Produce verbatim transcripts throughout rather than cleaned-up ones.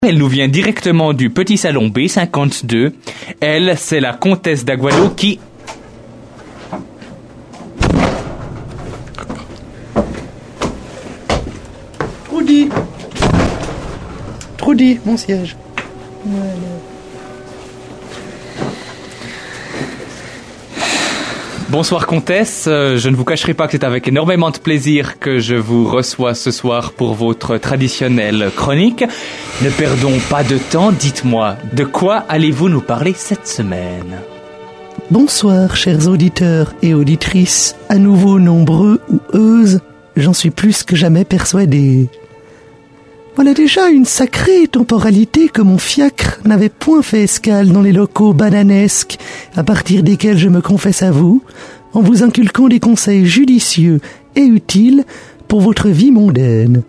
Elle nous vient directement du petit salon B cinquante-deux. Elle, c'est la comtesse d'Aguado qui... Trudy. Trudy, mon siège. Voilà. Bonsoir comtesse, euh, je ne vous cacherai pas que c'est avec énormément de plaisir que je vous reçois ce soir pour votre traditionnelle chronique. Ne perdons pas de temps, dites-moi, de quoi allez-vous nous parler cette semaine ? Bonsoir, chers auditeurs et auditrices, à nouveau nombreux ou euses, j'en suis plus que jamais persuadé. Voilà déjà une sacrée temporalité que mon fiacre n'avait point fait escale dans les locaux bananesques à partir desquels je me confesse à vous, en vous inculquant des conseils judicieux et utiles pour votre vie mondaine.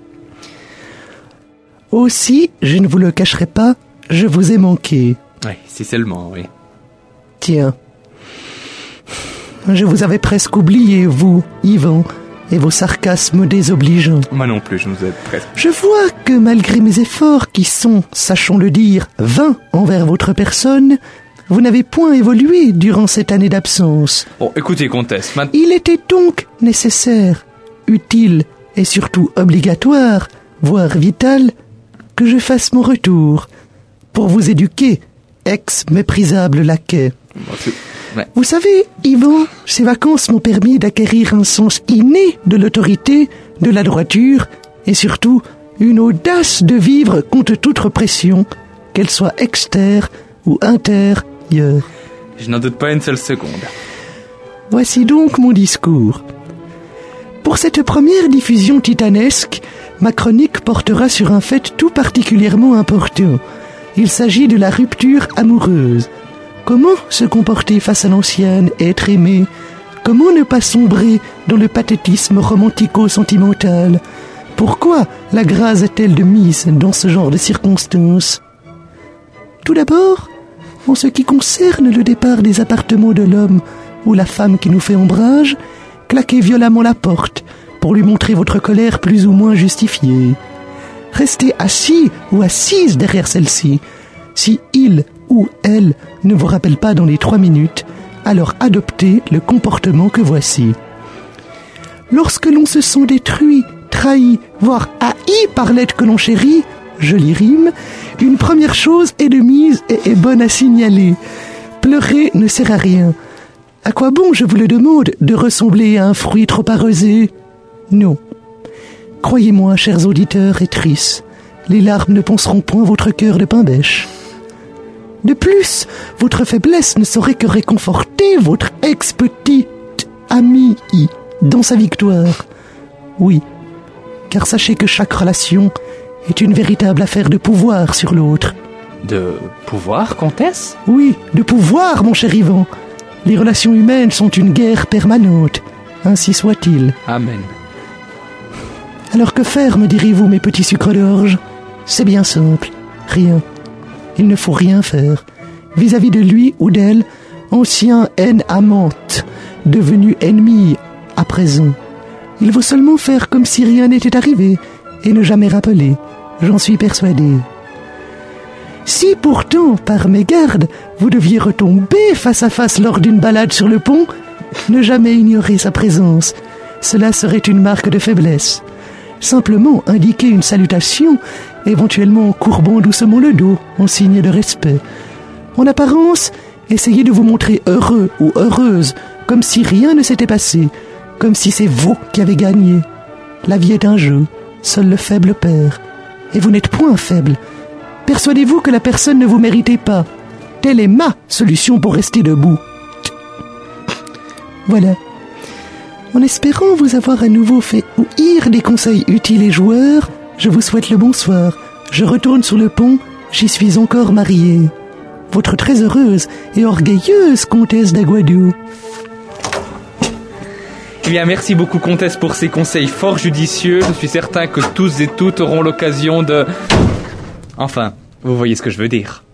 Aussi, je ne vous le cacherai pas, je vous ai manqué. Oui, si seulement, oui. Tiens, je vous avais presque oublié, vous, Yvan, et vos sarcasmes désobligeants. Moi non plus, je nous ai presque... Je vois que malgré mes efforts qui sont, sachons-le dire, vains envers votre personne, vous n'avez point évolué durant cette année d'absence. Bon, écoutez, comtesse, maintenant... Il était donc nécessaire, utile et surtout obligatoire, voire vital, que je fasse mon retour pour vous éduquer, ex-méprisable laquais. Bon, c'est... Ouais. Vous savez, Yvan, ces vacances m'ont permis d'acquérir un sens inné de l'autorité, de la droiture et surtout une audace de vivre contre toute pression, qu'elle soit externe ou intérieure. Je n'en doute pas une seule seconde. Voici donc mon discours. Pour cette première diffusion titanesque, ma chronique portera sur un fait tout particulièrement important. Il s'agit de la rupture amoureuse. Comment se comporter face à l'ancienne et être aimé ? Comment ne pas sombrer dans le pathétisme romantico-sentimental ? Pourquoi la grâce est-elle de mise dans ce genre de circonstances ? Tout d'abord, en ce qui concerne le départ des appartements de l'homme ou la femme qui nous fait ombrage, claquez violemment la porte pour lui montrer votre colère plus ou moins justifiée. Restez assis ou assise derrière celle-ci. Si il ou elle ne vous rappelle pas dans les trois minutes, alors adoptez le comportement que voici. Lorsque l'on se sent détruit, trahi, voire haï par l'être que l'on chérit, jolie rime, une première chose est de mise et est bonne à signaler. Pleurer ne sert à rien. À quoi bon, je vous le demande, de ressembler à un fruit trop arrosé ? Non. Croyez-moi, chers auditeurs et tristes, les larmes ne ponceront point votre cœur de pain-bêche. De plus, votre faiblesse ne saurait que réconforter votre ex-petite amie dans sa victoire. Oui, car sachez que chaque relation est une véritable affaire de pouvoir sur l'autre. De pouvoir, comtesse ? Oui, de pouvoir, mon cher Yvan. Les relations humaines sont une guerre permanente, ainsi soit-il. Amen. Alors que faire, me direz-vous, mes petits sucres d'orge ? C'est bien simple, rien. Il ne faut rien faire. Vis-à-vis de lui ou d'elle, ancien haine amante, devenu ennemi à présent. Il faut seulement faire comme si rien n'était arrivé et ne jamais rappeler. J'en suis persuadé. Si pourtant, par mégarde, vous deviez retomber face à face lors d'une balade sur le pont, ne jamais ignorer sa présence. Cela serait une marque de faiblesse. Simplement indiquer une salutation, éventuellement en courbant doucement le dos, en signe de respect. En apparence, essayez de vous montrer heureux ou heureuse, comme si rien ne s'était passé, comme si c'est vous qui avez gagné. La vie est un jeu, seul le faible perd. Et vous n'êtes point faible. Persuadez-vous que la personne ne vous méritait pas. Telle est ma solution pour rester debout. Voilà. En espérant vous avoir à nouveau fait ouïr des conseils utiles et joueurs, je vous souhaite le bonsoir. Je retourne sur le pont, j'y suis encore mariée. Votre très heureuse et orgueilleuse comtesse d'Aguado. Eh bien, merci beaucoup, comtesse, pour ces conseils fort judicieux. Je suis certain que tous et toutes auront l'occasion de... Enfin, vous voyez ce que je veux dire.